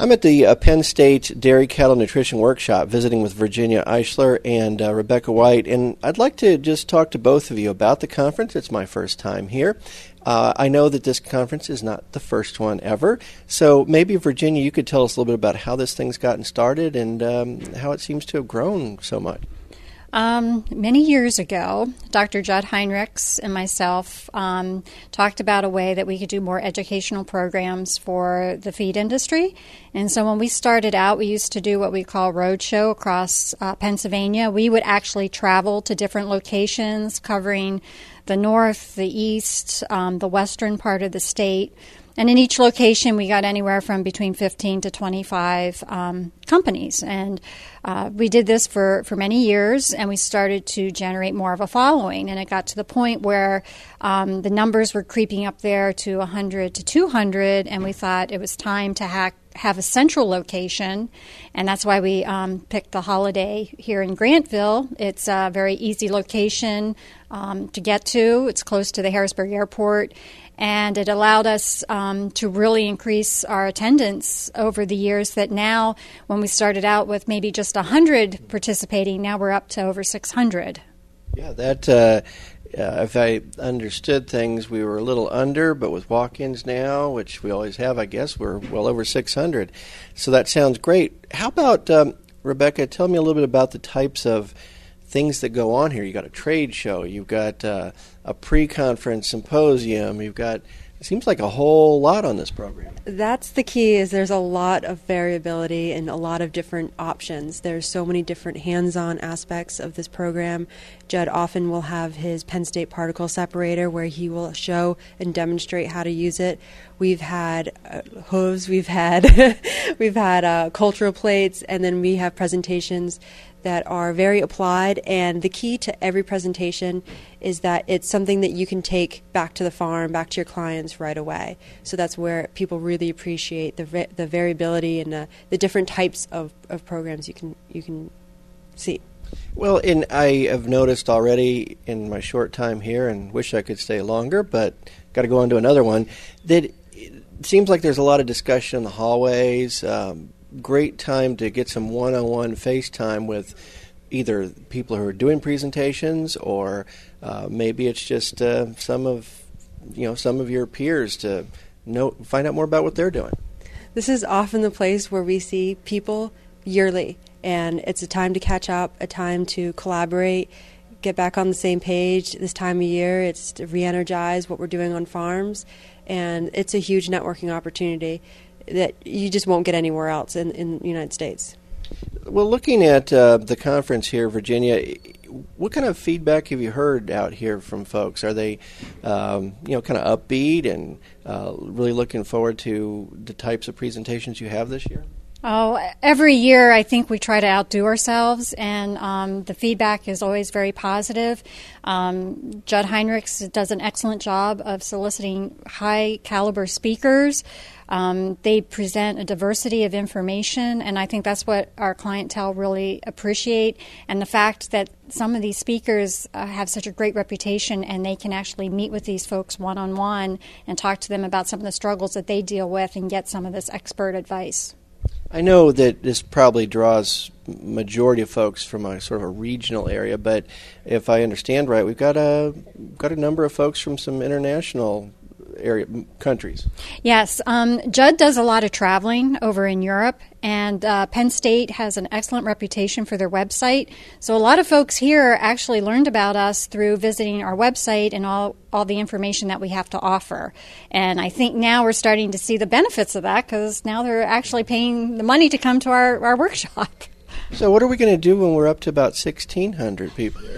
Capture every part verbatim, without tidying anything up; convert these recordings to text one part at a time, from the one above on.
I'm at the uh, Penn State Dairy Cattle Nutrition Workshop visiting with Virginia Eichler and uh, Rebecca White, and I'd like to just talk to both of you about the conference. It's my first time here. Uh, I know that this conference is not the first one ever, so maybe, Virginia, you could tell us a little bit about how this thing's gotten started and um, how it seems to have grown so much. Um, many years ago, Doctor Judd Heinrichs and myself um, talked about a way that we could do more educational programs for the feed industry. And so when we started out, we used to do what we call roadshow across uh, Pennsylvania. We would actually travel to different locations covering the north, the east, um, the western part of the state. And in each location, we got anywhere from between fifteen to twenty-five um, companies. And uh, we did this for, for many years, and we started to generate more of a following. And it got to the point where um, the numbers were creeping up there to one hundred to two hundred, and we thought it was time to hack, have a central location. And that's why we um, picked the Holiday here in Grantville. It's a very easy location um, to get to. It's close to the Harrisburg Airport. And it allowed us um, to really increase our attendance over the years that now, when we started out with maybe just one hundred participating, now we're up to over six hundred. Yeah, that, uh, uh, if I understood things, we were a little under, but with walk-ins now, which we always have, I guess, we're well over six hundred. So that sounds great. How about, um, Rebecca, tell me a little bit about the types of things that go on here. You got a trade show, you've got uh, a pre-conference symposium, you've got, it seems like a whole lot on this program. That's the key, is there's a lot of variability and a lot of different options. There's so many different hands-on aspects of this program. Judd often will have his Penn State particle separator where he will show and demonstrate how to use it. We've had uh, hooves, we've had we've had uh, cultural plates, and then we have presentations that are very applied, and the key to every presentation is that it's something that you can take back to the farm, back to your clients right away. So that's where people really appreciate the va- the variability and uh, the different types of, of programs you can you can see. Well, and I have noticed already in my short time here, and wish I could stay longer, but got to go on to another one, that it seems like there's a lot of discussion in the hallways. Um, great time to get some one-on-one FaceTime with either people who are doing presentations, or uh, maybe it's just uh, some of you know some of your peers to know find out more about what they're doing. This is often the place where we see people yearly, and it's a time to catch up, a time to collaborate, get back on the same page. This time of year, it's to re-energize what we're doing on farms, and it's a huge networking opportunity that you just won't get anywhere else in, in the United States. Well, looking at uh, the conference here, Virginia, what kind of feedback have you heard out here from folks? Are they, um, you know, kind of upbeat and uh, really looking forward to the types of presentations you have this year? Oh, every year I think we try to outdo ourselves, and um, the feedback is always very positive. Um, Judd Heinrichs does an excellent job of soliciting high-caliber speakers. Um, they present a diversity of information, and I think that's what our clientele really appreciate. And the fact that some of these speakers uh, have such a great reputation, and they can actually meet with these folks one-on-one and talk to them about some of the struggles that they deal with and get some of this expert advice. I know that this probably draws majority of folks from a sort of a regional area, but if I understand right, we've got a got a number of folks from some international area countries. Yes, um, Judd does a lot of traveling over in Europe, and uh, Penn State has an excellent reputation for their website. So a lot of folks here actually learned about us through visiting our website and all, all the information that we have to offer. And I think now we're starting to see the benefits of that, because now they're actually paying the money to come to our, our workshop. So what are we going to do when we're up to about sixteen hundred people here?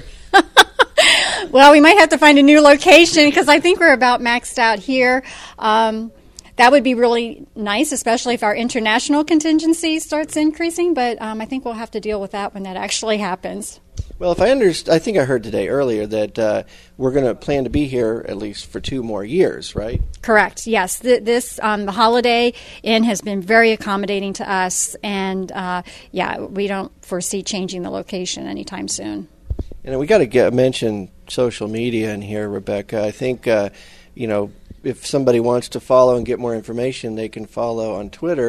Well, we might have to find a new location, because I think we're about maxed out here. Um, that would be really nice, especially if our international contingency starts increasing, but um, I think we'll have to deal with that when that actually happens. Well, if I understand, I think I heard today earlier that uh, we're going to plan to be here at least for two more years, right? Correct. Yes. Th- this um, the Holiday Inn has been very accommodating to us, and uh, yeah, we don't foresee changing the location anytime soon. And we got to get mention social media in here, Rebecca. I think uh, you know if somebody wants to follow and get more information, they can follow on Twitter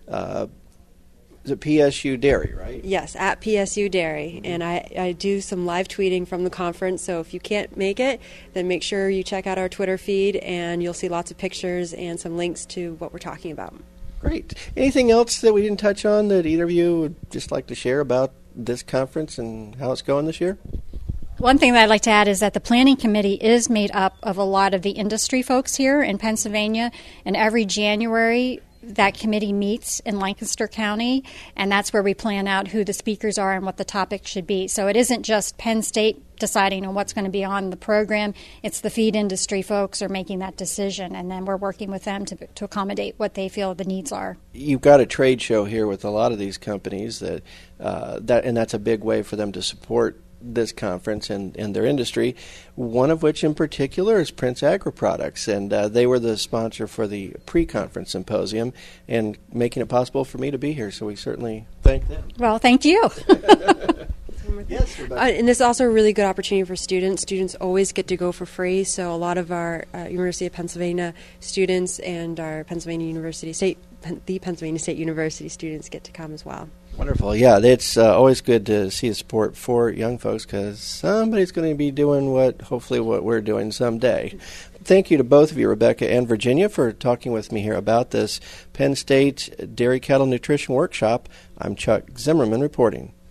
uh, is it P S U Dairy, right? Yes, at P S U Dairy. And I, I do some live tweeting from the conference, so if you can't make it, then make sure you check out our Twitter feed, and you'll see lots of pictures and some links to what we're talking about. Great. Anything else that we didn't touch on that either of you would just like to share about this conference and how it's going this year? One thing that I'd like to add is that the planning committee is made up of a lot of the industry folks here in Pennsylvania, and every January that committee meets in Lancaster County, and that's where we plan out who the speakers are and what the topic should be. So it isn't just Penn State deciding on what's going to be on the program. It's the feed industry folks are making that decision, and then we're working with them to, to accommodate what they feel the needs are. You've got a trade show here with a lot of these companies, that, uh, that and that's a big way for them to support this conference and, and their industry, one of which in particular is Prince Agri-Products, and uh, they were the sponsor for the pre-conference symposium and making it possible for me to be here, so we certainly thank them. Well, thank you. Yes, uh, and this is also a really good opportunity for students. Students always get to go for free, so a lot of our uh, University of Pennsylvania students and our Pennsylvania University State, the Pennsylvania State University students get to come as well. Wonderful. Yeah, it's uh, always good to see the support for young folks, because somebody's going to be doing what, hopefully, what we're doing someday. Thank you to both of you, Rebecca and Virginia, for talking with me here about this Penn State Dairy Cattle Nutrition Workshop. I'm Chuck Zimmerman reporting.